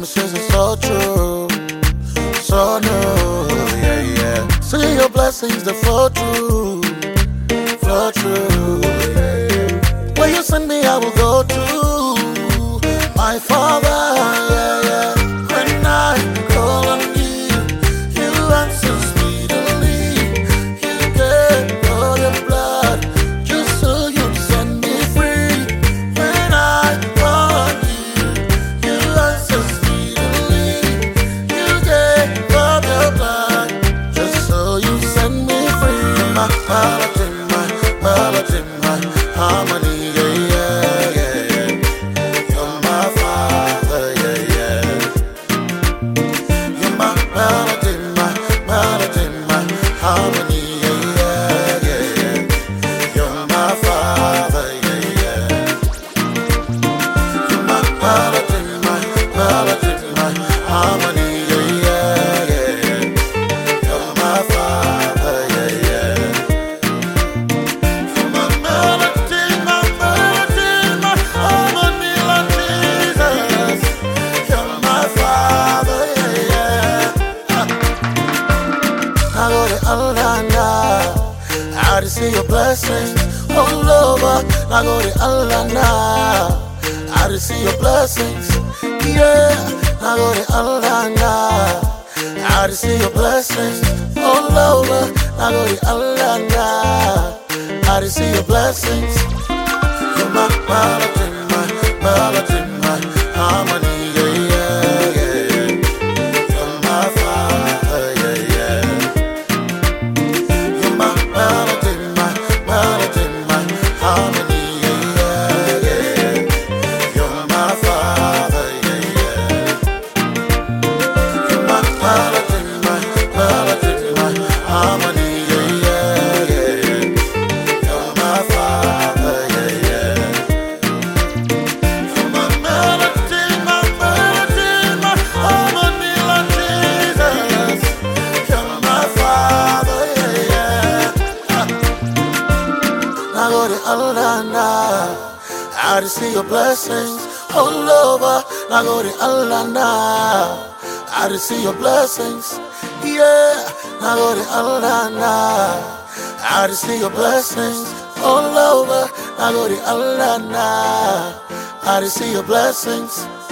promises are so true, so new, yeah, yeah. See your blessings that flow through, flow through, yeah, yeah. Where you send me, I will go to, my Father, yeah, yeah. When I call on you, you answer speedily. You gave all your blood just so you'd set me free. When I call on you, you answer speedily. You gave all your blood just so you set me free. My melody, my harmony, yeah, yeah, yeah. You're my Father, yeah, yeah. You're my melody, my harmony, yeah, yeah, yeah. You're my Father, yeah, yeah. You're my melody, my harmony, yeah, yeah, yeah. You're my Father, yeah, yeah. You're my melody, my harmony, Lord Jesus. You're my Father, yeah, yeah. I go to Allah, I to see your blessings all over. I go to Allah, I to see your blessings, yeah. I go to Allah, I to see your blessings all over. I go to Allah, I to see your blessings. You're my melody, my harmony, yeah, yeah, yeah. You're my Father, yeah, yeah. You're my melody, my harmony, yeah, yeah, yeah. You're my Father, yeah, yeah. You're my melody, my harmony, yeah, yeah, yeah. You're my Father, yeah, yeah. You're my melody, my harmony, Lord Jesus. You're my Father, yeah, yeah. I go to Allah, I to see your blessings all over. I go to Allah, I to see your blessings, yeah. I go to Allah, I to see your blessings all over. I go to Allah, I to see your blessings.